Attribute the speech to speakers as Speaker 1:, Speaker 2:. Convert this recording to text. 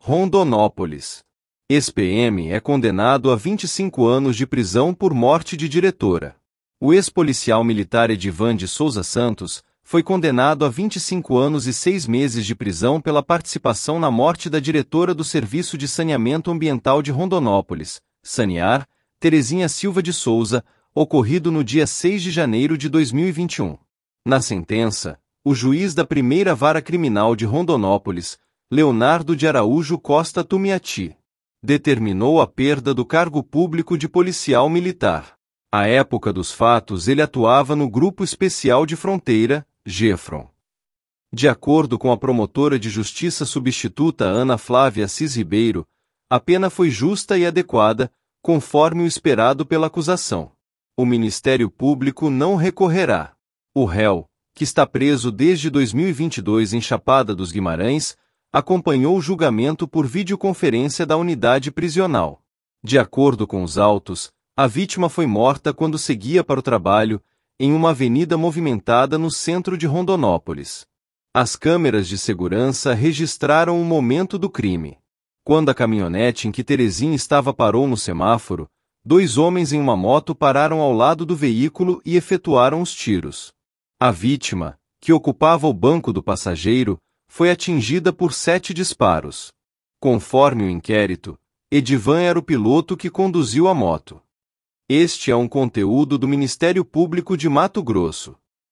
Speaker 1: Rondonópolis. Ex-PM é condenado a 25 anos de prisão por morte de diretora. O ex-policial militar Edivan de Souza Santos foi condenado a 25 anos e 6 meses de prisão pela participação na morte da diretora do Serviço de Saneamento Ambiental de Rondonópolis, Sanear, Terezinha Silva de Souza, ocorrido no dia 6 de janeiro de 2021. Na sentença, o juiz da primeira vara criminal de Rondonópolis, Leonardo de Araújo Costa Tumiati, determinou a perda do cargo público de policial militar. À época dos fatos ele atuava no Grupo Especial de Fronteira, GEFRON. De acordo com a promotora de justiça substituta Ana Flávia Assis Ribeiro, a pena foi justa e adequada, conforme o esperado pela acusação. O Ministério Público não recorrerá. O réu, que está preso desde 2022 em Chapada dos Guimarães, acompanhou o julgamento por videoconferência da unidade prisional. De acordo com os autos, a vítima foi morta quando seguia para o trabalho, em uma avenida movimentada no centro de Rondonópolis. As câmeras de segurança registraram o momento do crime. Quando a caminhonete em que Terezinha estava parou no semáforo, 2 homens em uma moto pararam ao lado do veículo e efetuaram os tiros. A vítima, que ocupava o banco do passageiro, foi atingida por 7 disparos. Conforme o inquérito, Edivan era o piloto que conduziu a moto. Este é um conteúdo do Ministério Público de Mato Grosso.